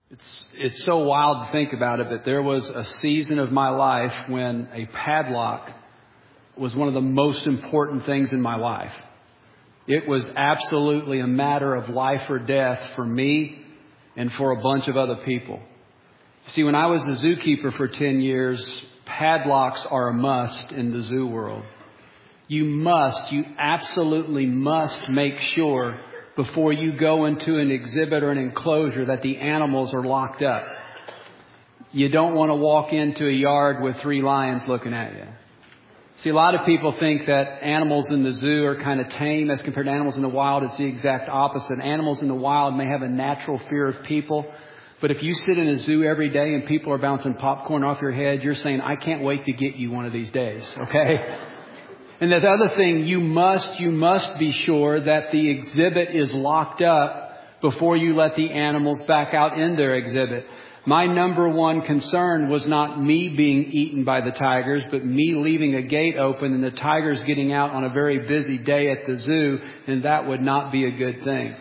It's so wild to think about it, but there was a season of my life when a padlock was one of the most important things in my life. It was absolutely a matter of life or death for me and for a bunch of other people. See, when I was a zookeeper for 10 years, padlocks are a must in the zoo world. You absolutely must make sure before you go into an exhibit or an enclosure that the animals are locked up. You don't want to walk into a yard with 3 lions looking at you. See, a lot of people think that animals in the zoo are kind of tame as compared to animals in the wild. It's the exact opposite. Animals in the wild may have a natural fear of people. But if you sit in a zoo every day and people are bouncing popcorn off your head, you're saying, I can't wait to get you one of these days. Okay? And the other thing, you must be sure that the exhibit is locked up before you let the animals back out in their exhibit. My number one concern was not me being eaten by the tigers, but me leaving a gate open and the tigers getting out on a very busy day at the zoo, and that would not be a good thing.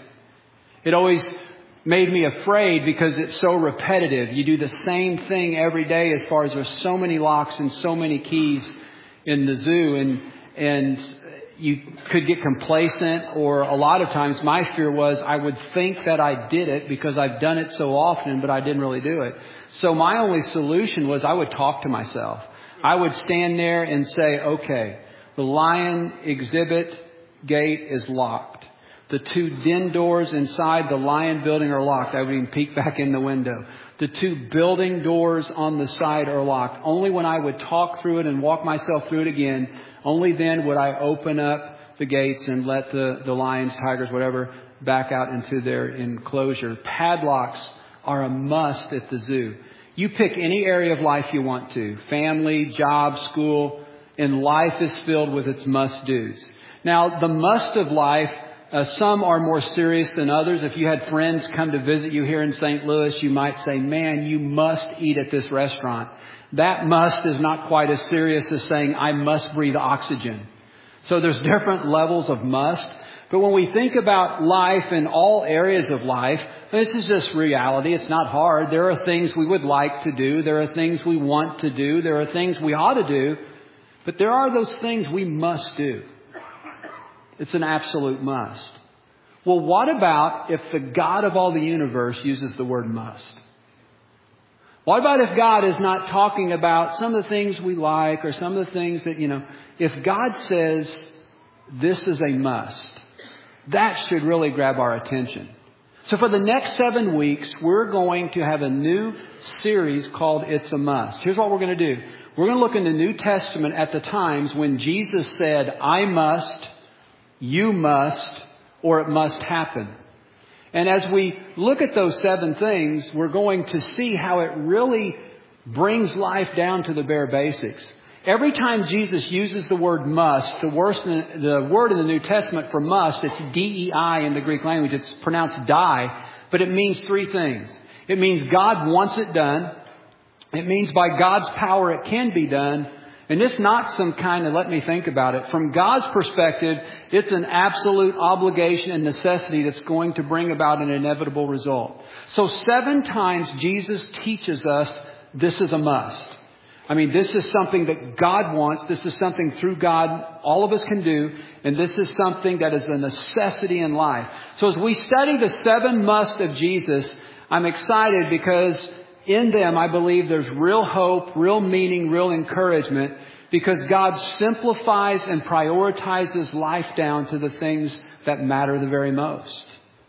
It always made me afraid because it's so repetitive. You do the same thing every day as far as there's so many locks and so many keys in the zoo, and you could get complacent, or a lot of times my fear was I would think that I did it because I've done it so often, but I didn't really do it. So my only solution was I would talk to myself. I would stand there and say, okay, the lion exhibit gate is locked. The 2 den doors inside the lion building are locked. I would even peek back in the window. The 2 building doors on the side are locked. Only when I would talk through it and walk myself through it again, only then would I open up the gates and let the lions, tigers, whatever, back out into their enclosure. Padlocks are a must at the zoo. You pick any area of life you want to. Family, job, school, and life is filled with its must-dos. Now, the must of life, some are more serious than others. If you had friends come to visit you here in St. Louis, you might say, man, you must eat at this restaurant. That must is not quite as serious as saying, I must breathe oxygen. So there's different levels of must. But when we think about life in all areas of life, this is just reality. It's not hard. There are things we would like to do. There are things we want to do. There are things we ought to do. But there are those things we must do. It's an absolute must. Well, what about if the God of all the universe uses the word must? What about if God is not talking about some of the things we like or some of the things that, if God says this is a must, that should really grab our attention. So for the next 7 weeks, we're going to have a new series called It's a Must. Here's what we're going to do. We're going to look in the New Testament at the times when Jesus said, I must, you must, or it must happen. And as we look at those 7 things, we're going to see how it really brings life down to the bare basics. Every time Jesus uses the word must, the word in the New Testament for must, it's D-E-I in the Greek language. It's pronounced die, but it means 3 things. It means God wants it done. It means by God's power it can be done. And it's not some kind of, let me think about it. From God's perspective, it's an absolute obligation and necessity that's going to bring about an inevitable result. So 7 times Jesus teaches us this is a must. I mean, this is something that God wants. This is something through God all of us can do. And this is something that is a necessity in life. So as we study the 7 musts of Jesus, I'm excited because in them, I believe there's real hope, real meaning, real encouragement, because God simplifies and prioritizes life down to the things that matter the very most.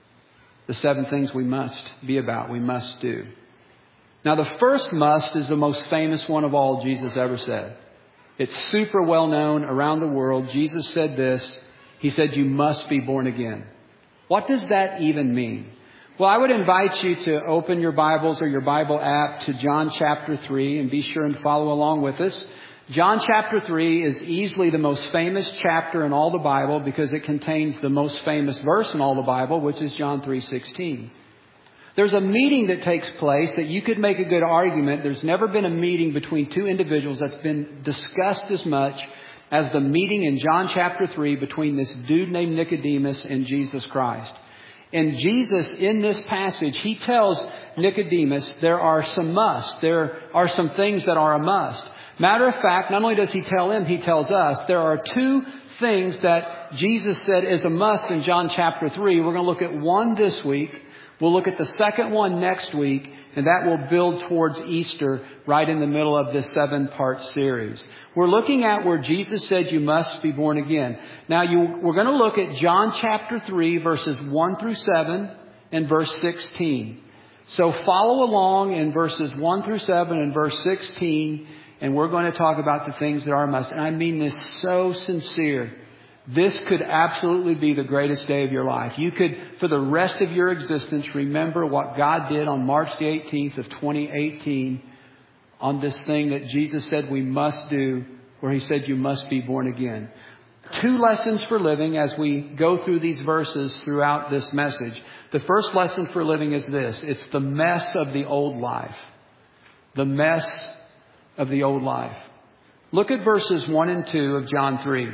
The 7 things we must be about, we must do. Now, the first must is the most famous one of all Jesus ever said. It's super well known around the world. Jesus said this. He said, you must be born again. What does that even mean? Well, I would invite you to open your Bibles or your Bible app to John chapter 3 and be sure and follow along with us. John chapter 3 is easily the most famous chapter in all the Bible because it contains the most famous verse in all the Bible, which is John 3:16. There's a meeting that takes place that you could make a good argument. There's never been a meeting between 2 individuals that's been discussed as much as the meeting in John chapter 3 between this dude named Nicodemus and Jesus Christ. And Jesus, in this passage, He tells Nicodemus there are some musts. There are some things that are a must. Matter of fact, not only does He tell him, He tells us there are two things that Jesus said is a must in John chapter 3. We're going to look at one this week. We'll look at the second one next week. And that will build towards Easter right in the middle of this 7-part series. We're looking at where Jesus said you must be born again. Now we're going to look at John chapter 3 verses 1 through 7 and verse 16. So follow along in verses 1 through 7 and verse 16. And we're going to talk about the things that are a must. And I mean this so sincere. This could absolutely be the greatest day of your life. You could, for the rest of your existence, remember what God did on March the 18th of 2018 on this thing that Jesus said we must do, where He said you must be born again. 2 lessons for living as we go through these verses throughout this message. The first lesson for living is this. It's the mess of the old life. The mess of the old life. Look at verses 1 and 2 of John 3.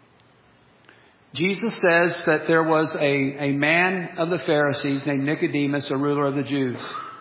Jesus says that there was a man of the Pharisees named Nicodemus, a ruler of the Jews.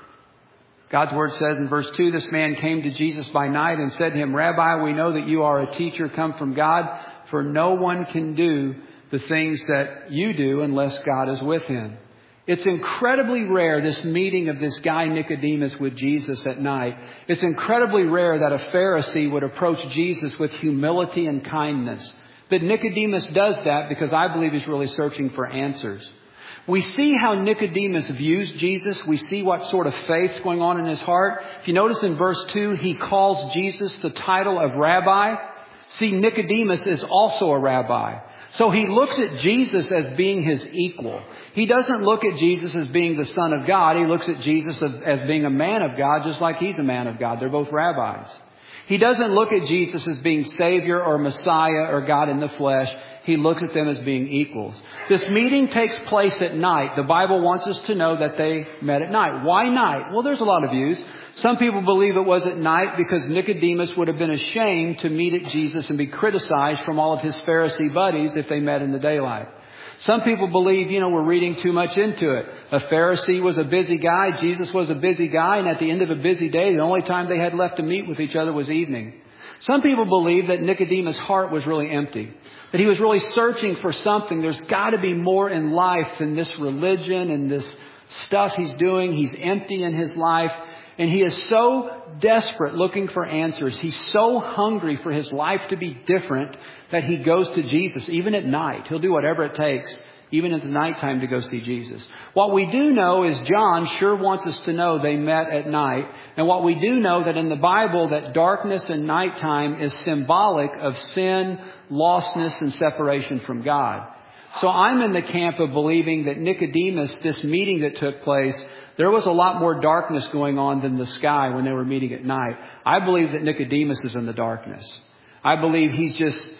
God's word says in verse 2, this man came to Jesus by night and said to Him, Rabbi, we know that you are a teacher come from God, for no one can do the things that you do unless God is with him. It's incredibly rare, this meeting of this guy Nicodemus with Jesus at night. It's incredibly rare that a Pharisee would approach Jesus with humility and kindness. But Nicodemus does that because I believe he's really searching for answers. We see how Nicodemus views Jesus. We see what sort of faith's going on in his heart. If you notice in verse 2, he calls Jesus the title of rabbi. See, Nicodemus is also a rabbi. So he looks at Jesus as being his equal. He doesn't look at Jesus as being the Son of God. He looks at Jesus as being a man of God, just like he's a man of God. They're both rabbis. He doesn't look at Jesus as being Savior or Messiah or God in the flesh. He looks at them as being equals. This meeting takes place at night. The Bible wants us to know that they met at night. Why night? Well, there's a lot of views. Some people believe it was at night because Nicodemus would have been ashamed to meet at Jesus and be criticized from all of his Pharisee buddies if they met in the daylight. Some people believe, we're reading too much into it. A Pharisee was a busy guy. Jesus was a busy guy. And at the end of a busy day, the only time they had left to meet with each other was evening. Some people believe that Nicodemus' heart was really empty. That he was really searching for something. There's got to be more in life than this religion and this stuff he's doing. He's empty in his life. And he is so desperate looking for answers. He's so hungry for his life to be different that he goes to Jesus, even at night. He'll do whatever it takes, even at the nighttime, to go see Jesus. What we do know is John sure wants us to know they met at night. And what we do know that in the Bible, that darkness and nighttime is symbolic of sin, lostness, and separation from God. So I'm in the camp of believing that Nicodemus, this meeting that took place, there was a lot more darkness going on than the sky when they were meeting at night. I believe that Nicodemus is in the darkness. I believe he's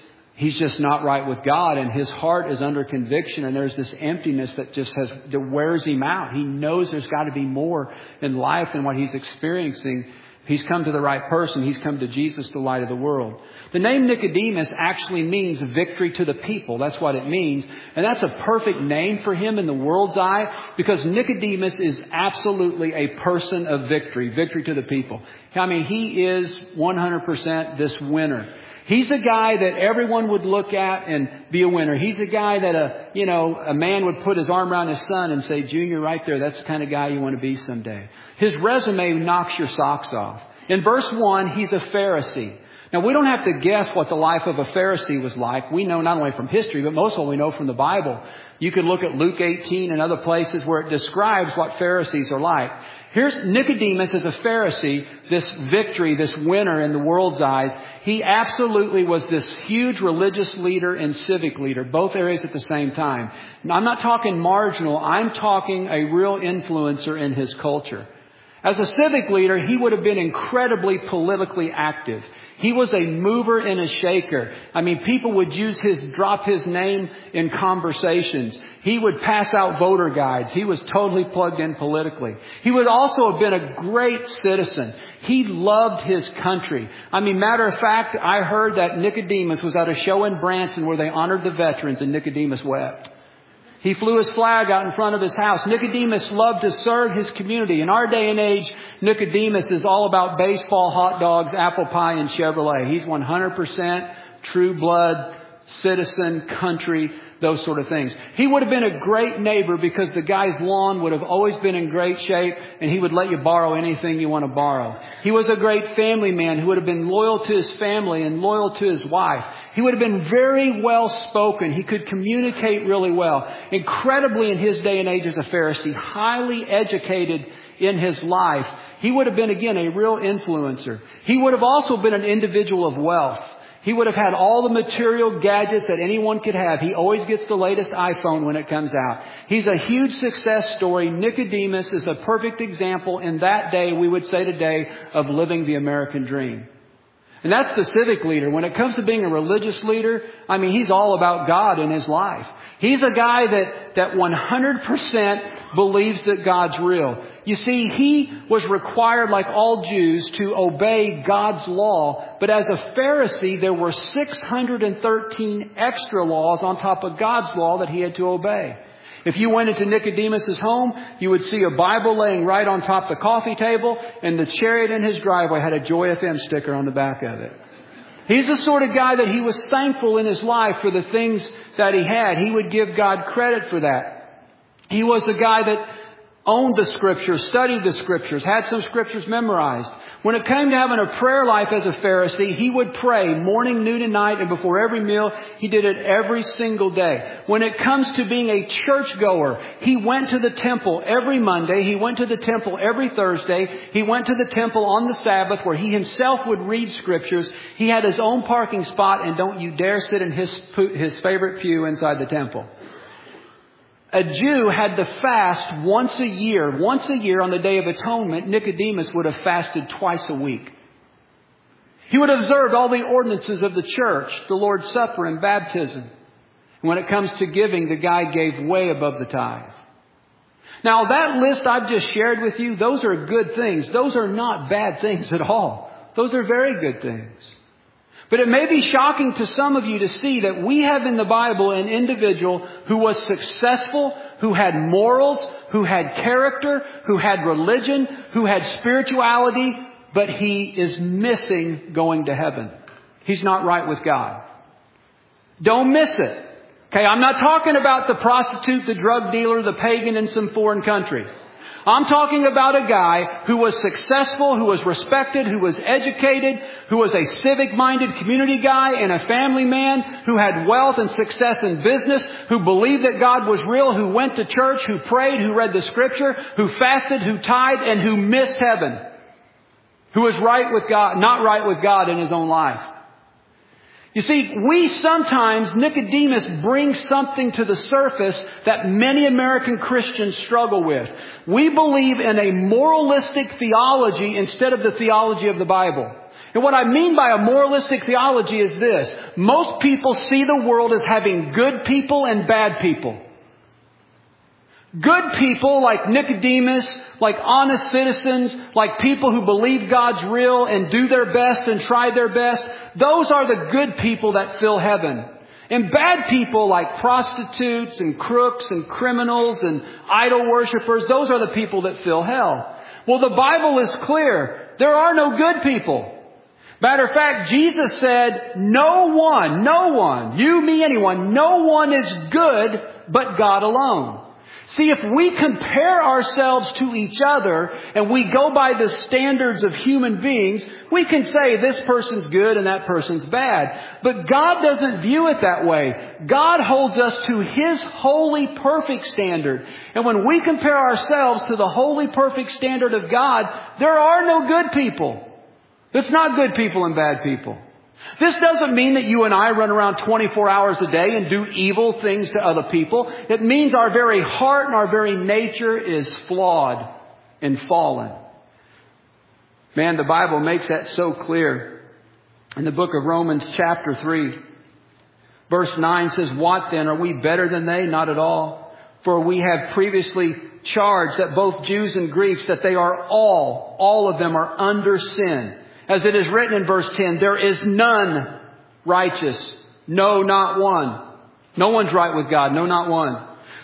just not right with God, and his heart is under conviction, and there's this emptiness that wears him out. He knows there's got to be more in life than what he's experiencing. He's come to the right person. He's come to Jesus, the light of the world. The name Nicodemus actually means victory to the people. That's what it means. And that's a perfect name for him in the world's eye, because Nicodemus is absolutely a person of victory, victory to the people. I mean, he is 100% this winner. He's a guy that everyone would look at and be a winner. He's a guy that a man would put his arm around his son and say, Junior, right there, that's the kind of guy you want to be someday. His resume knocks your socks off. In verse 1, he's a Pharisee. Now, we don't have to guess what the life of a Pharisee was like. We know not only from history, but most of what we know from the Bible. You could look at Luke 18 and other places where it describes what Pharisees are like. Here's Nicodemus as a Pharisee, this victory, this winner in the world's eyes. He absolutely was this huge religious leader and civic leader, both areas at the same time. Now, I'm not talking marginal. I'm talking a real influencer in his culture. As a civic leader, he would have been incredibly politically active. He was a mover and a shaker. I mean, people would drop his name in conversations. He would pass out voter guides. He was totally plugged in politically. He would also have been a great citizen. He loved his country. I mean, matter of fact, I heard that Nicodemus was at a show in Branson where they honored the veterans, and Nicodemus wept. He flew his flag out in front of his house. Nicodemus loved to serve his community. In our day and age, Nicodemus is all about baseball, hot dogs, apple pie, and Chevrolet. He's 100% true blood, citizen, country, those sort of things. He would have been a great neighbor because the guy's lawn would have always been in great shape and he would let you borrow anything you want to borrow. He was a great family man who would have been loyal to his family and loyal to his wife. He would have been very well spoken. He could communicate really well. Incredibly in his day and age as a Pharisee, highly educated in his life. He would have been, again, a real influencer. He would have also been an individual of wealth. He would have had all the material gadgets that anyone could have. He always gets the latest iPhone when it comes out. He's a huge success story. Nicodemus is a perfect example in that day, we would say today, of living the American dream. And that's the civic leader. When it comes to being a religious leader, I mean, he's all about God in his life. He's a guy that 100% believes that God's real. You see, he was required, like all Jews, to obey God's law. But as a Pharisee, there were 613 extra laws on top of God's law that he had to obey. If you went into Nicodemus's home, you would see a Bible laying right on top of the coffee table, and the chariot in his driveway had a Joy FM sticker on the back of it. He's the sort of guy that he was thankful in his life for the things that he had. He would give God credit for that. He was a guy that owned the Scriptures, studied the Scriptures, had some Scriptures memorized. When it came to having a prayer life as a Pharisee, he would pray morning, noon, and night, and before every meal, he did it every single day. When it comes to being a churchgoer, he went to the temple every Monday. He went to the temple every Thursday. He went to the temple on the Sabbath where he himself would read Scriptures. He had his own parking spot, and don't you dare sit in his favorite pew inside the temple. A Jew had to fast once a year. Once a year on the Day of Atonement, Nicodemus would have fasted twice a week. He would have observed all the ordinances of the church, the Lord's Supper and baptism. And when it comes to giving, the guy gave way above the tithe. Now, that list I've just shared with you, those are good things. Those are not bad things at all. Those are very good things. But it may be shocking to some of you to see that we have in the Bible an individual who was successful, who had morals, who had character, who had religion, who had spirituality, but he is missing going to heaven. He's not right with God. Don't miss it. Okay, I'm not talking about the prostitute, the drug dealer, the pagan in some foreign country. I'm talking about a guy who was successful, who was respected, who was educated, who was a civic-minded community guy and a family man, who had wealth and success in business, who believed that God was real, who went to church, who prayed, who read the Scripture, who fasted, who tithed, and who missed heaven. Who was right with God, not right with God in his own life. You see, Nicodemus brings something to the surface that many American Christians struggle with. We believe in a moralistic theology instead of the theology of the Bible. And what I mean by a moralistic theology is this. Most people see the world as having good people and bad people. Good people like Nicodemus, like honest citizens, like people who believe God's real and do their best and try their best, those are the good people that fill heaven. And bad people like prostitutes and crooks and criminals and idol worshipers, those are the people that fill hell. Well, the Bible is clear. There are no good people. Matter of fact, Jesus said, no one, you, me, anyone, no one is good but God alone. See, if we compare ourselves to each other and we go by the standards of human beings, we can say this person's good and that person's bad. But God doesn't view it that way. God holds us to His holy, perfect standard. And when we compare ourselves to the holy, perfect standard of God, there are no good people. It's not good people and bad people. This doesn't mean that you and I run around 24 hours a day and do evil things to other people. It means our very heart and our very nature is flawed and fallen. Man, the Bible makes that so clear. In the book of Romans chapter 3, verse 9 says, "What then? Are we better than they? Not at all. For we have previously charged that both Jews and Greeks, that they are all of them are under sin. As it is written in verse 10, there is none righteous. No, not one." No one's right with God. No, not one.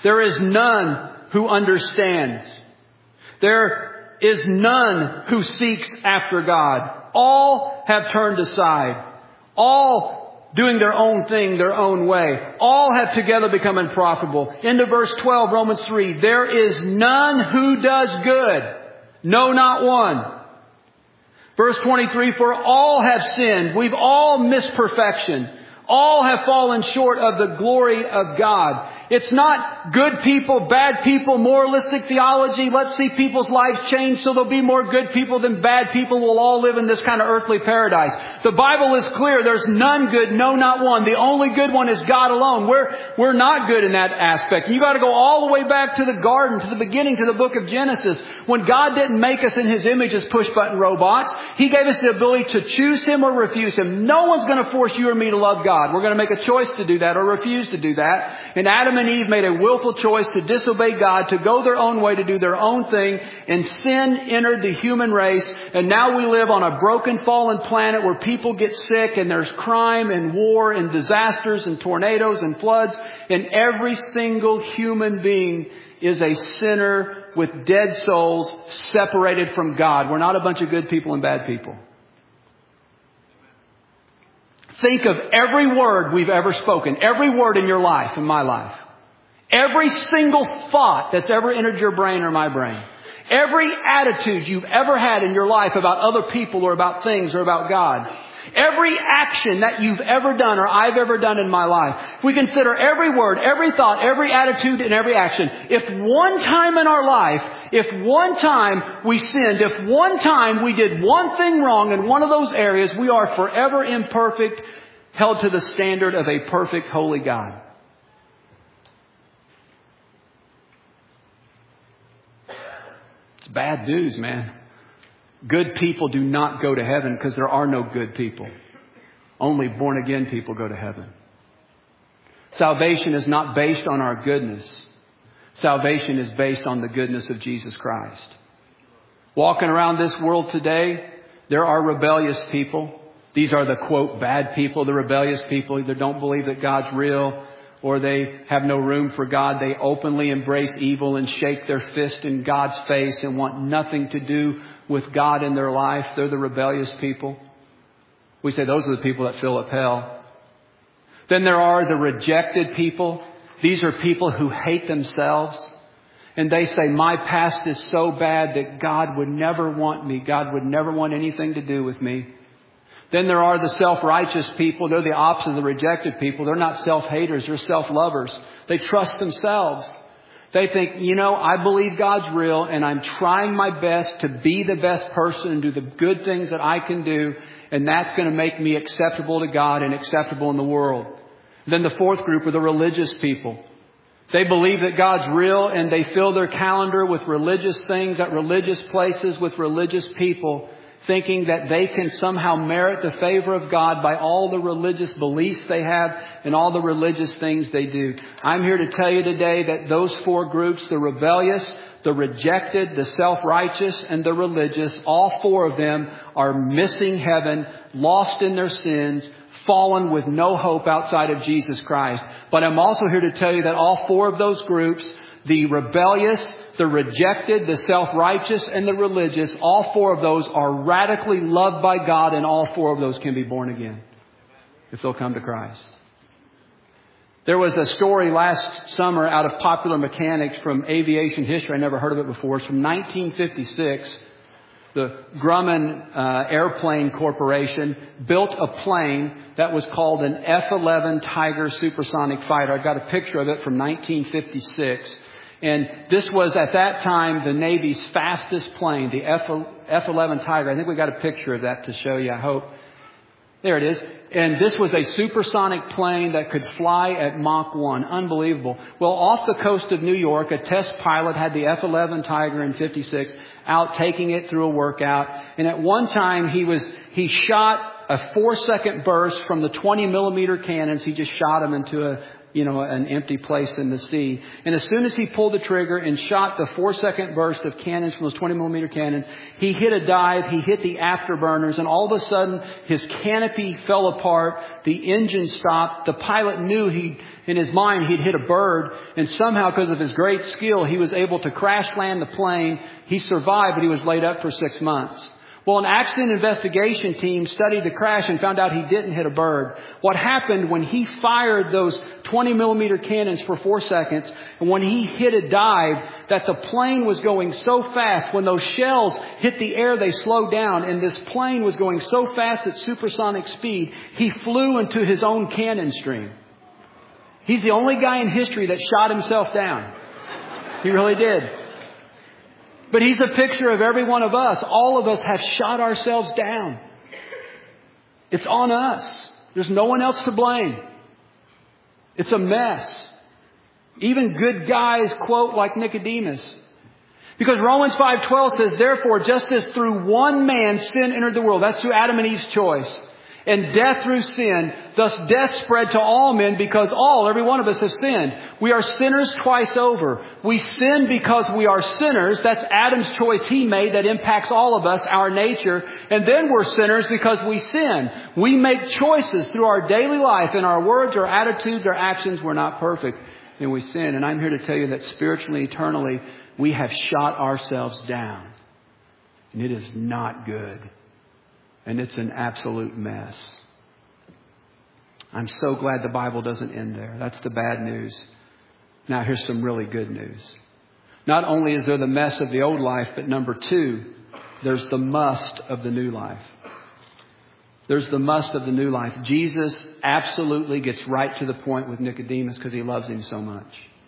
There is none who understands. There is none who seeks after God. All have turned aside. All doing their own thing, their own way. All have together become unprofitable. Into verse 12, Romans 3. There is none who does good. No, not one. Verse 23, for all have sinned. We've all missed perfection. All have fallen short of the glory of God. It's not good people, bad people, moralistic theology. Let's see people's lives change so there'll be more good people than bad people. We'll all live in this kind of earthly paradise. The Bible is clear. There's none good, no, not one. The only good one is God alone. We're not good in that aspect. You got to go all the way back to the garden, to the beginning, to the book of Genesis. When God didn't make us in His image as push-button robots, He gave us the ability to choose Him or refuse Him. No one's going to force you or me to love God. We're going to make a choice to do that or refuse to do that. And Adam and Eve made a willful choice to disobey God, to go their own way, to do their own thing. And sin entered the human race. And now we live on a broken, fallen planet where people get sick and there's crime and war and disasters and tornadoes and floods. And every single human being is a sinner with dead souls separated from God. We're not a bunch of good people and bad people. Think of every word we've ever spoken, every word in your life, in my life. Every single thought that's ever entered your brain or my brain. Every attitude you've ever had in your life about other people or about things or about God. Every action that you've ever done or I've ever done in my life. We consider every word, every thought, every attitude, and every action. If one time in our life, if one time we sinned, if one time we did one thing wrong in one of those areas, we are forever imperfect, held to the standard of a perfect, holy God. It's bad news, man. Good people do not go to heaven because there are no good people. Only born again people go to heaven. Salvation is not based on our goodness. Salvation is based on the goodness of Jesus Christ. Walking around this world today, there are rebellious people. These are the, quote, bad people, the rebellious people. Either don't believe that God's real or they have no room for God. They openly embrace evil and shake their fist in God's face and want nothing to do with God in their life. They're the rebellious people. We say those are the people that fill up hell. Then there are the rejected people. These are people who hate themselves. And they say, my past is so bad that God would never want me. God would never want anything to do with me. Then there are the self-righteous people. They're the opposite of the rejected people. They're not self-haters. They're self-lovers. They trust themselves. They think, I believe God's real and I'm trying my best to be the best person and do the good things that I can do. And that's going to make me acceptable to God and acceptable in the world. Then the fourth group are the religious people. They believe that God's real and they fill their calendar with religious things at religious places with religious people, thinking that they can somehow merit the favor of God by all the religious beliefs they have and all the religious things they do. I'm here to tell you today that those four groups, the rebellious, the rejected, the self-righteous, and the religious, all four of them are missing heaven, lost in their sins, fallen with no hope outside of Jesus Christ. But I'm also here to tell you that all four of those groups, the rebellious, the rejected, the self-righteous, and the religious, all four of those are radically loved by God, and all four of those can be born again if they'll come to Christ. There was a story last summer out of Popular Mechanics from aviation history. I never heard of it before. It's from 1956. The Grumman Airplane Corporation built a plane that was called an F-11 Tiger supersonic fighter. I've got a picture of it from 1956. And this was, at that time, the Navy's fastest plane, the F-11 Tiger. I think we got a picture of that to show you, I hope. There it is. And this was a supersonic plane that could fly at Mach 1. Unbelievable. Well, off the coast of New York, a test pilot had the F-11 Tiger in 56 out taking it through a workout. And at one time, he shot a 4-second burst from the 20 millimeter cannons. He just shot them into an empty place in the sea. And as soon as he pulled the trigger and shot the 4-second burst of cannons from those 20 millimeter cannons, he hit a dive, he hit the afterburners, and all of a sudden his canopy fell apart, the engine stopped, the pilot knew in his mind he'd hit a bird, and somehow because of his great skill, he was able to crash land the plane. He survived, but he was laid up for 6 months. Well, an accident investigation team studied the crash and found out he didn't hit a bird. What happened when he fired those 20 millimeter cannons for 4 seconds, and when he hit a dive, that the plane was going so fast, when those shells hit the air, they slowed down, and this plane was going so fast at supersonic speed, he flew into his own cannon stream. He's the only guy in history that shot himself down. He really did. But he's a picture of every one of us. All of us have shot ourselves down. It's on us. There's no one else to blame. It's a mess. Even good guys quote like Nicodemus. Because Romans 5:12 says, therefore, just as through one man sin entered the world. That's through Adam and Eve's choice. And death through sin, thus death spread to all men because every one of us have sinned. We are sinners twice over. We sin because we are sinners. That's Adam's choice he made that impacts all of us, our nature. And then we're sinners because we sin. We make choices through our daily life in our words, our attitudes, our actions. We're not perfect and we sin. And I'm here to tell you that spiritually, eternally, we have shot ourselves down. And it is not good. And it's an absolute mess. I'm so glad the Bible doesn't end there. That's the bad news. Now here's some really good news. Not only is there the mess of the old life, but number 2, there's the must of the new life. There's the must of the new life. Jesus absolutely gets right to the point with Nicodemus because he loves him so much.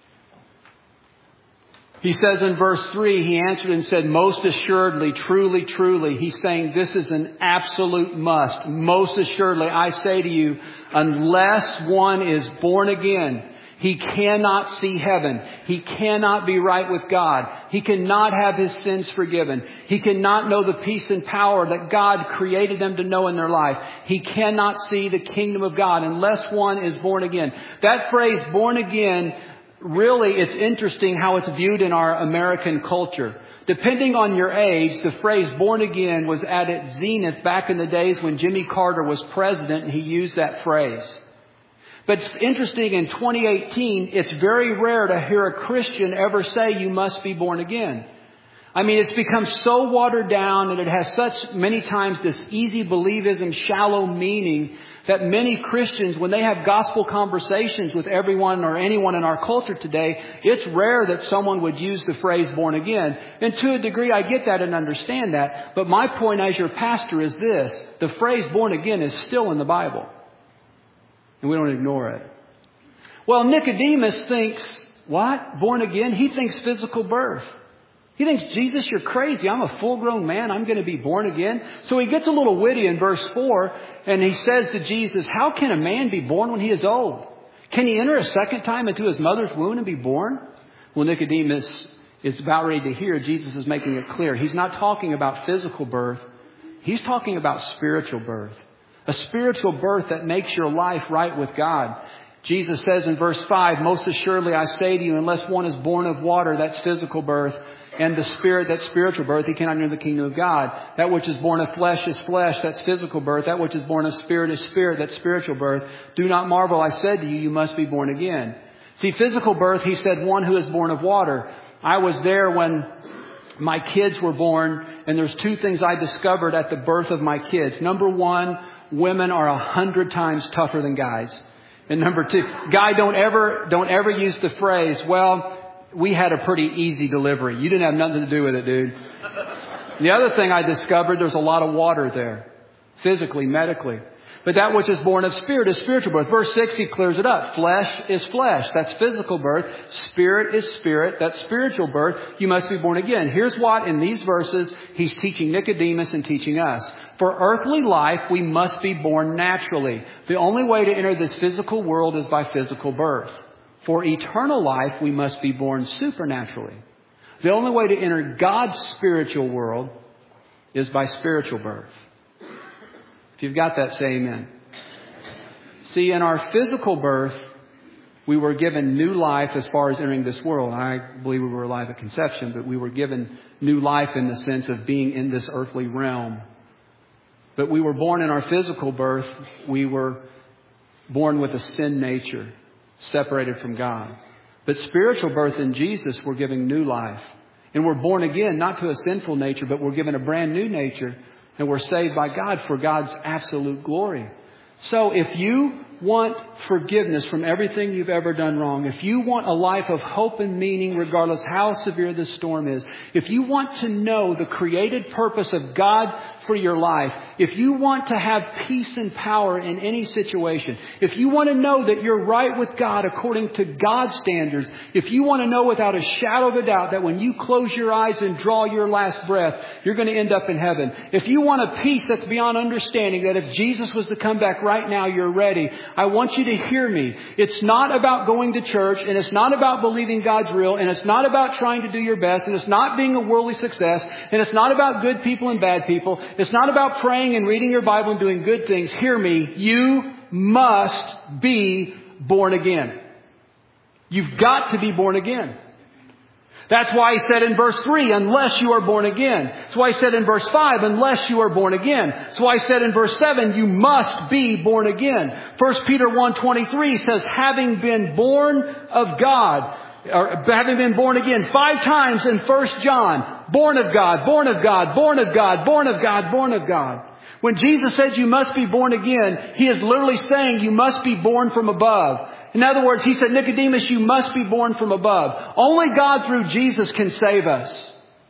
He says in verse 3, he answered and said, most assuredly, truly, truly. He's saying this is an absolute must. Most assuredly, I say to you, unless one is born again, he cannot see heaven. He cannot be right with God. He cannot have his sins forgiven. He cannot know the peace and power that God created them to know in their life. He cannot see the kingdom of God unless one is born again. That phrase, born again, really, it's interesting how it's viewed in our American culture. Depending on your age, the phrase born again was at its zenith back in the days when Jimmy Carter was president and he used that phrase. But it's interesting, in 2018, it's very rare to hear a Christian ever say you must be born again. I mean, it's become so watered down and it has such many times this easy believism, shallow meaning that many Christians, when they have gospel conversations with everyone or anyone in our culture today, it's rare that someone would use the phrase born again. And to a degree, I get that and understand that. But my point as your pastor is this. The phrase born again is still in the Bible. And we don't ignore it. Well, Nicodemus thinks, what? Born again? He thinks physical birth. He thinks, Jesus, you're crazy. I'm a full-grown man. I'm going to be born again. So he gets a little witty in verse 4, and he says to Jesus, how can a man be born when he is old? Can he enter a second time into his mother's womb and be born? Well, Nicodemus is about ready to hear. Jesus is making it clear. He's not talking about physical birth. He's talking about spiritual birth. A spiritual birth that makes your life right with God. Jesus says in verse 5, most assuredly I say to you, unless one is born of water, that's physical birth, and the Spirit, that's spiritual birth, he cannot enter the kingdom of God. That which is born of flesh is flesh, that's physical birth. That which is born of spirit is spirit, that's spiritual birth. Do not marvel, I said to you, you must be born again. See, physical birth, he said, one who is born of water. I was there when my kids were born, and there's 2 things I discovered at the birth of my kids. Number 1, women are 100 times tougher than guys. And number 2, guy, don't ever use the phrase, well, we had a pretty easy delivery. You didn't have nothing to do with it, dude. The other thing I discovered, there's a lot of water there. Physically, medically. But that which is born of spirit is spiritual birth. Verse 6, he clears it up. Flesh is flesh. That's physical birth. Spirit is spirit. That's spiritual birth. You must be born again. Here's what in these verses he's teaching Nicodemus and teaching us. For earthly life, we must be born naturally. The only way to enter this physical world is by physical birth. For eternal life, we must be born supernaturally. The only way to enter God's spiritual world is by spiritual birth. If you've got that, say amen. See, in our physical birth, We were given new life as far as entering this world. I believe we were alive at conception, but we were given new life in the sense of being in this earthly realm. But we were born in our physical birth. We were born with a sin nature, separated from God. But spiritual birth in Jesus, we're giving new life. And we're born again, not to a sinful nature, but we're given a brand new nature. And we're saved by God for God's absolute glory. So if you want forgiveness from everything you've ever done wrong, if you want a life of hope and meaning regardless how severe the storm is, if you want to know the created purpose of God for your life, if you want to have peace and power in any situation, if you want to know that you're right with God according to God's standards, if you want to know without a shadow of a doubt that when you close your eyes and draw your last breath, you're going to end up in heaven. If you want a peace that's beyond understanding, that if Jesus was to come back right now, you're ready, I want you to hear me. It's not about going to church, and it's not about believing God's real, and it's not about trying to do your best, and it's not being a worldly success, and it's not about good people and bad people. It's not about praying and reading your Bible and doing good things. Hear me. You must be born again. You've got to be born again. That's why he said in verse 3, unless you are born again. That's why he said in verse 5, unless you are born again. That's why he said in verse 7, you must be born again. 1 Peter 1:23 says, having been born of God, or having been born again 5 times in 1 John, born of God, born of God, born of God, born of God, born of God. When Jesus says you must be born again, he is literally saying you must be born from above. In other words, he said, Nicodemus, you must be born from above. Only God through Jesus can save us.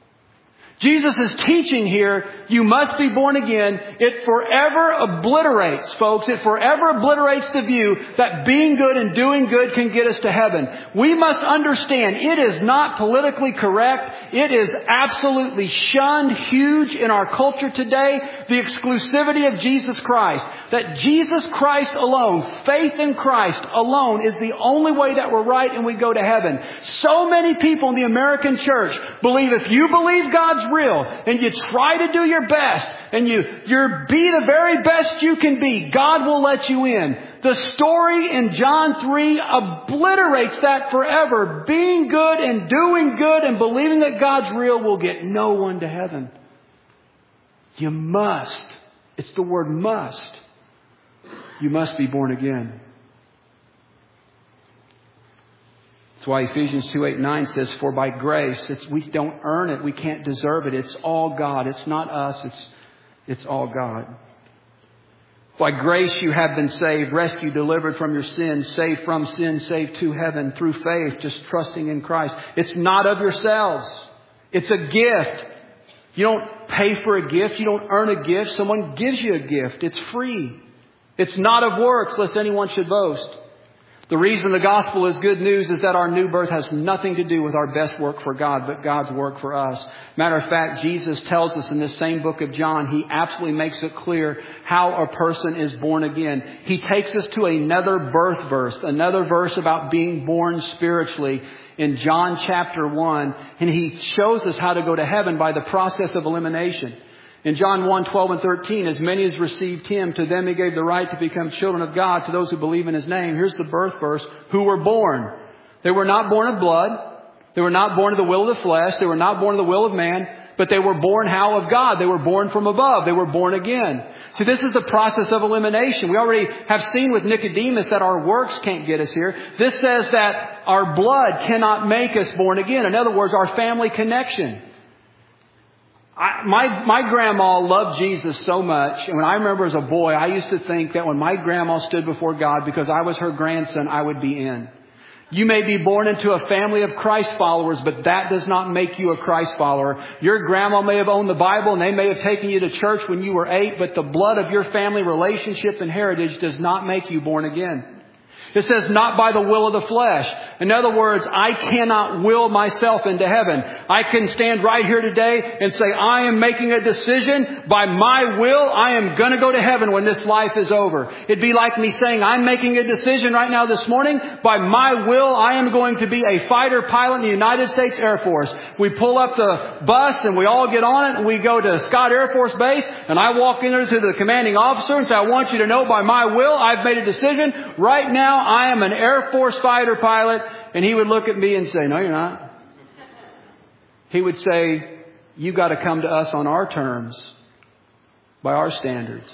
Jesus is teaching here, you must be born again. It forever obliterates, folks. It forever obliterates the view that being good and doing good can get us to heaven. We must understand it is not politically correct. It is absolutely shunned, huge in our culture today. The exclusivity of Jesus Christ. That Jesus Christ alone, faith in Christ alone is the only way that we're right and we go to heaven. So many people in the American church believe if you believe God's real and you try to do your best and you be the very best you can be, God will let you in. The story in John 3 obliterates that forever. Being good and doing good and believing that God's real will get no one to heaven. You must. It's the word must. You must be born again. That's why Ephesians 2:8-9 says, for by grace, we don't earn it. We can't deserve it. It's all God. It's not us. It's all God. By grace you have been saved, rescued, delivered from your sins, saved from sin, saved to heaven through faith, just trusting in Christ. It's not of yourselves. It's a gift. You don't pay for a gift. You don't earn a gift. Someone gives you a gift. It's free. It's not of works, lest anyone should boast. The reason the gospel is good news is that our new birth has nothing to do with our best work for God, but God's work for us. Matter of fact, Jesus tells us in this same book of John, he absolutely makes it clear how a person is born again. He takes us to another birth verse, another verse about being born spiritually in John chapter 1, and he shows us how to go to heaven by the process of elimination. In John 1:12-13, as many as received him, to them he gave the right to become children of God, to those who believe in his name. Here's the birth verse. Who were born. They were not born of blood. They were not born of the will of the flesh. They were not born of the will of man. But they were born how of God. They were born from above. They were born again. See, this is the process of elimination. We already have seen with Nicodemus that our works can't get us here. This says that our blood cannot make us born again. In other words, our family connection. My grandma loved Jesus so much. And when I remember as a boy, I used to think that when my grandma stood before God, because I was her grandson, I would be in. You may be born into a family of Christ followers, but that does not make you a Christ follower. Your grandma may have owned the Bible and they may have taken you to church when you were 8, but the blood of your family relationship and heritage does not make you born again. It says not by the will of the flesh. In other words, I cannot will myself into heaven. I can stand right here today and say, I am making a decision by my will. I am going to go to heaven when this life is over. It'd be like me saying, I'm making a decision right now this morning. By my will, I am going to be a fighter pilot in the United States Air Force. We pull up the bus and we all get on it and we go to Scott Air Force Base. And I walk in there to the commanding officer and say, I want you to know by my will, I've made a decision. Right now, I am an Air Force fighter pilot. And he would look at me and say, no, you're not. He would say, you got to come to us on our terms, by our standards.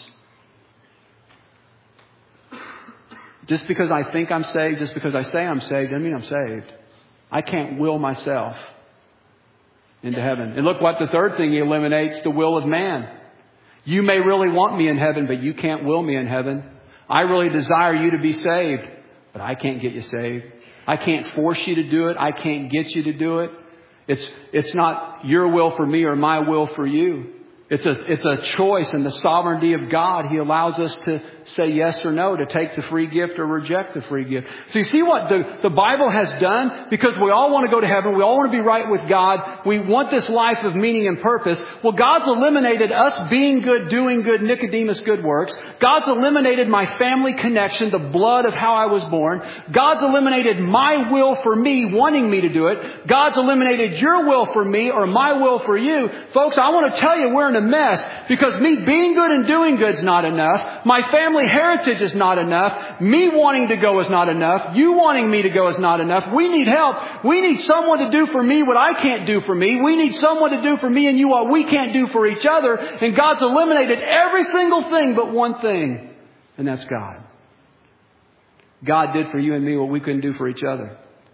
Just because I think I'm saved, just because I say I'm saved, doesn't mean I'm saved. I can't will myself into heaven. And look what the third thing he eliminates, the will of man. You may really want me in heaven, but you can't will me in heaven. I really desire you to be saved, but I can't get you saved. I can't force you to do it. I can't get you to do it. It's not your will for me or my will for you. It's a choice in the sovereignty of God. He allows us to say yes or no, to take the free gift or reject the free gift. So you see what the Bible has done? Because we all want to go to heaven. We all want to be right with God. We want this life of meaning and purpose. Well, God's eliminated us being good, doing good, Nicodemus good works. God's eliminated my family connection, the blood of how I was born. God's eliminated my will for me, wanting me to do it. God's eliminated your will for me or my will for you. Folks, I want to tell you we're in a mess because me being good and doing good is not enough. My family heritage is not enough. Me wanting to go is not enough. You wanting me to go is not enough. We need help. We need someone to do for me what I can't do for me. We need someone to do for me and you what we can't do for each other. And God's eliminated every single thing but one thing. And that's God. God did for you and me what we couldn't do for each other.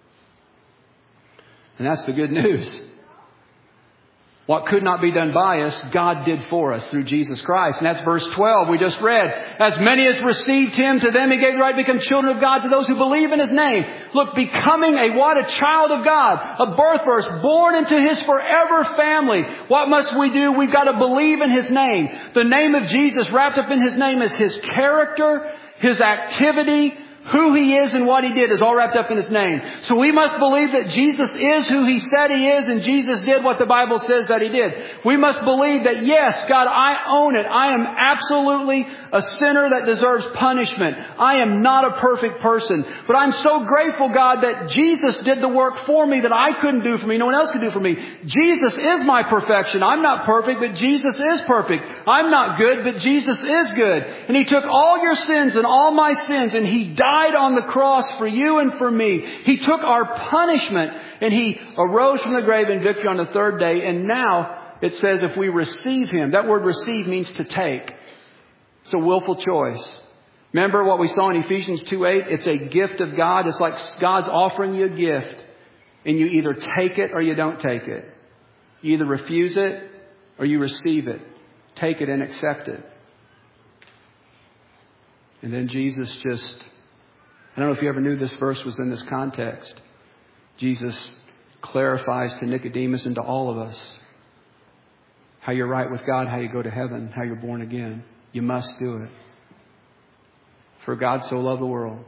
And that's the good news. What could not be done by us, God did for us through Jesus Christ. And that's verse 12 we just read. As many as received Him, to them He gave the right to become children of God, to those who believe in His name. Look, becoming a child of God. A birth verse, born into His forever family. What must we do? We've got to believe in His name. The name of Jesus, wrapped up in His name, is His character, His activity, who He is and what He did is all wrapped up in His name. So we must believe that Jesus is who He said He is and Jesus did what the Bible says that He did. We must believe that, yes, God, I own it. I am absolutely a sinner that deserves punishment. I am not a perfect person. But I'm so grateful, God, that Jesus did the work for me that I couldn't do for me. No one else could do for me. Jesus is my perfection. I'm not perfect, but Jesus is perfect. I'm not good, but Jesus is good. And He took all your sins and all my sins and He died on the cross for you and for me. He took our punishment and He arose from the grave in victory on the third day. And now it says if we receive Him, that word receive means to take. It's a willful choice. Remember what we saw in Ephesians 2:8? It's a gift of God. It's like God's offering you a gift and you either take it or you don't take it. You either refuse it or you receive it. Take it and accept it. And then Jesus I don't know if you ever knew this verse was in this context. Jesus clarifies to Nicodemus and to all of us how you're right with God, how you go to heaven, how you're born again. You must do it. For God so loved the world.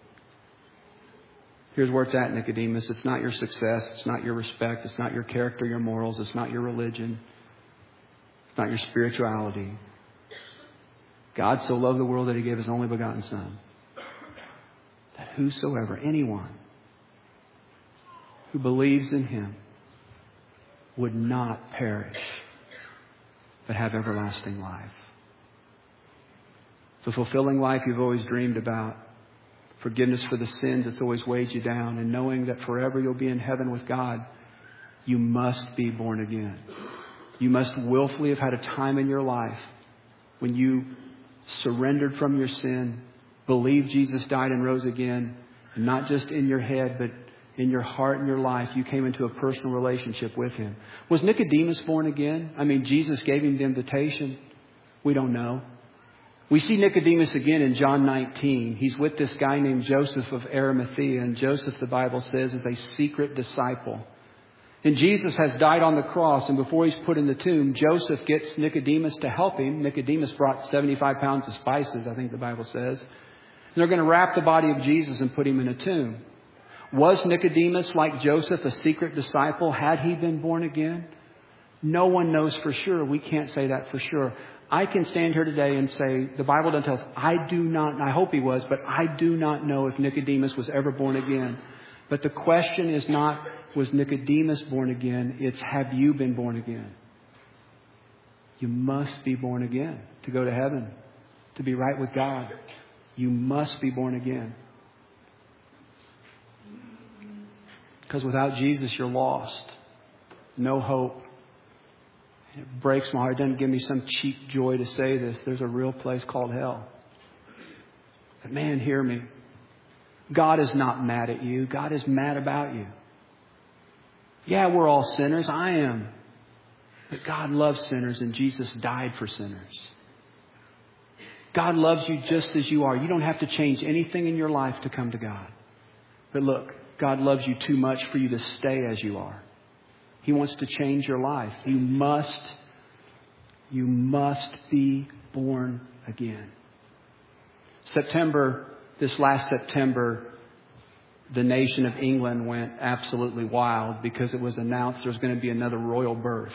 Here's where it's at, Nicodemus. It's not your success. It's not your respect. It's not your character, your morals. It's not your religion. It's not your spirituality. God so loved the world that He gave His only begotten Son. That whosoever, anyone who believes in Him would not perish, but have everlasting life. It's a fulfilling life you've always dreamed about. Forgiveness for the sins that's always weighed you down. And knowing that forever you'll be in heaven with God, you must be born again. You must willfully have had a time in your life when you surrendered from your sin, believed Jesus died and rose again, and not just in your head, but in your heart and your life, you came into a personal relationship with Him. Was Nicodemus born again? I mean, Jesus gave him the invitation. We don't know. We see Nicodemus again in John 19. He's with this guy named Joseph of Arimathea. And Joseph, the Bible says, is a secret disciple. And Jesus has died on the cross. And before He's put in the tomb, Joseph gets Nicodemus to help him. Nicodemus brought 75 pounds of spices, I think the Bible says. And they're going to wrap the body of Jesus and put Him in a tomb. Was Nicodemus, like Joseph, a secret disciple? Had he been born again? No one knows for sure. We can't say that for sure. I can stand here today and say, the Bible doesn't tell us, I do not, and I hope he was, but I do not know if Nicodemus was ever born again. But the question is not, was Nicodemus born again? It's, have you been born again? You must be born again to go to heaven, to be right with God. You must be born again. Because without Jesus, you're lost. No hope. It breaks my heart. It doesn't give me some cheap joy to say this. There's a real place called hell. But man, hear me. God is not mad at you. God is mad about you. Yeah, we're all sinners. I am. But God loves sinners, and Jesus died for sinners. God loves you just as you are. You don't have to change anything in your life to come to God. But look, God loves you too much for you to stay as you are. He wants to change your life. You must be born again. This last September, the nation of England went absolutely wild because it was announced there's going to be another royal birth.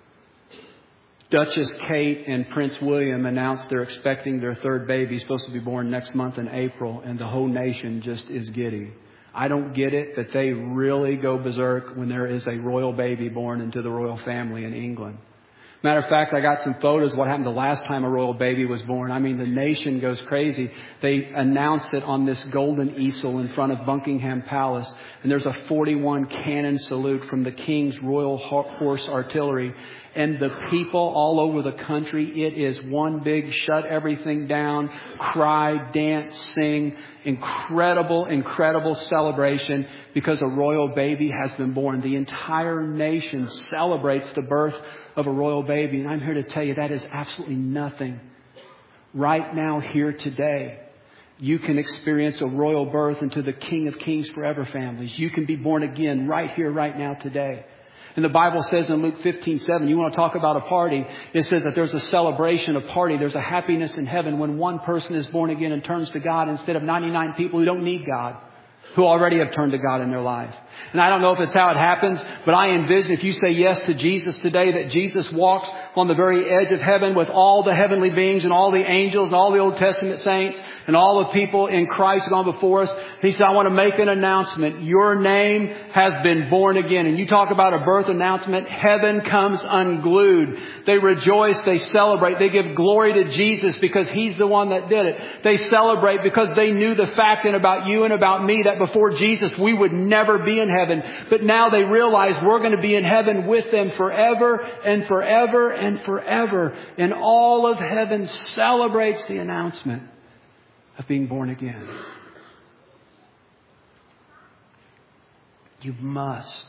Duchess Kate and Prince William announced they're expecting their third baby, supposed to be born next month in April, and the whole nation just is giddy. I don't get it, but they really go berserk when there is a royal baby born into the royal family in England. Matter of fact, I got some photos of what happened the last time a royal baby was born. I mean, the nation goes crazy. They announced it on this golden easel in front of Buckingham Palace. And there's a 41 cannon salute from the King's Royal Horse Artillery. And the people all over the country, it is one big shut everything down, cry, dance, sing, incredible, incredible celebration because a royal baby has been born. The entire nation celebrates the birth of a royal baby. And I'm here to tell you that is absolutely nothing. Right now, here today, you can experience a royal birth into the King of Kings forever families. You can be born again right here, right now, today. And the Bible says in Luke 15:7, you want to talk about a party. It says that there's a celebration, a party. There's a happiness in heaven when one person is born again and turns to God instead of 99 people who don't need God, who already have turned to God in their life. And I don't know if it's how it happens, but I envision if you say yes to Jesus today, that Jesus walks on the very edge of heaven with all the heavenly beings and all the angels and all the Old Testament saints and all the people in Christ gone before us. He said, I want to make an announcement. Your name has been born again. And you talk about a birth announcement. Heaven comes unglued. They rejoice. They celebrate. They give glory to Jesus because He's the one that did it. They celebrate because they knew the fact and about you and about me that before Jesus we would never be in heaven. But now they realize we're going to be in heaven with them forever and forever and forever. And all of heaven celebrates the announcement of being born again. You must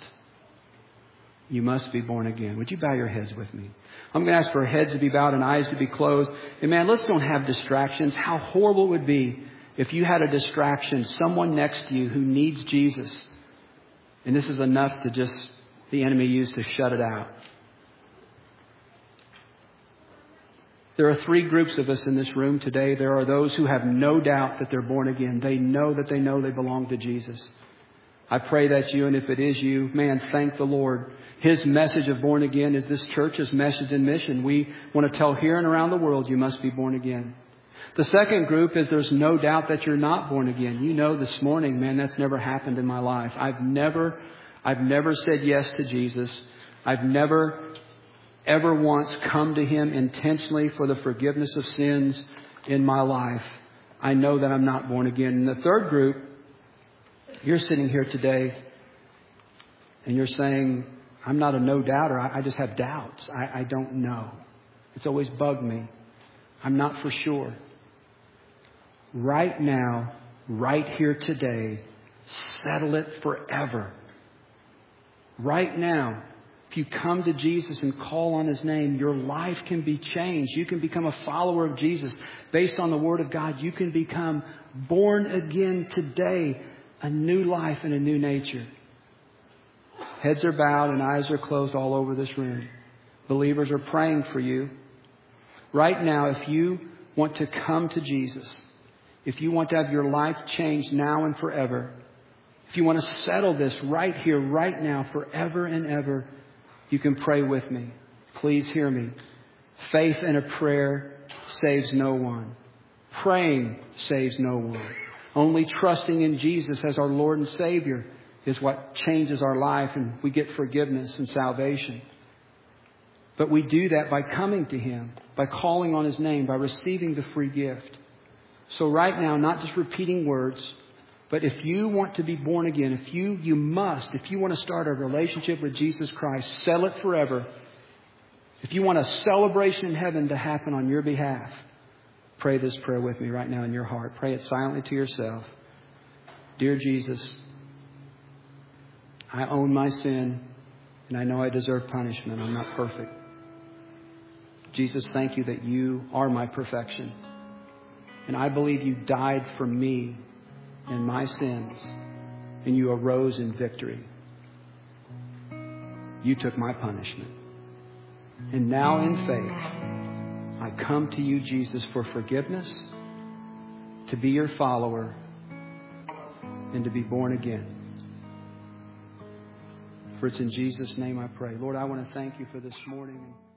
be born again. Would you bow your heads with me? I'm going to ask for heads to be bowed and eyes to be closed. And man, let's don't have distractions. How horrible it would be if you had a distraction, someone next to you who needs Jesus. And this is enough to just the enemy use to shut it out. There are three groups of us in this room today. There are those who have no doubt that they're born again. They know they belong to Jesus. I pray that's you, and if it is you, man, thank the Lord. His message of born again is this church's message and mission. We want to tell here and around the world, you must be born again. The second group is there's no doubt that you're not born again. You know this morning, man, that's never happened in my life. I've never said yes to Jesus. I've never ever once come to Him intentionally for the forgiveness of sins in my life. I know that I'm not born again. And the third group, you're sitting here today and you're saying, I'm not a no-doubter. I just have doubts. I don't know. It's always bugged me. I'm not for sure. Right now, right here today, settle it forever. Right now, if you come to Jesus and call on His name, your life can be changed. You can become a follower of Jesus based on the Word of God. You can become born again today, a new life and a new nature. Heads are bowed and eyes are closed all over this room. Believers are praying for you. Right now, if you want to come to Jesus, if you want to have your life changed now and forever, if you want to settle this right here, right now, forever and ever, you can pray with me. Please hear me. Faith in a prayer saves no one. Praying saves no one. Only trusting in Jesus as our Lord and Savior is what changes our life, and we get forgiveness and salvation. But we do that by coming to Him, by calling on His name, by receiving the free gift. So right now, not just repeating words, But if you want to be born again, if you want to start a relationship with Jesus Christ, settle it forever. If you want a celebration in heaven to happen on your behalf, pray this prayer with me right now in your heart. Pray it silently to yourself. Dear Jesus, I own my sin, and I know I deserve punishment. I'm not perfect. Jesus, thank you that you are my perfection. And I believe you died for me and my sins, and you arose in victory. You took my punishment. And now in faith, I come to you, Jesus, for forgiveness, to be your follower, and to be born again. For it's in Jesus' name I pray. Lord, I want to thank you for this morning.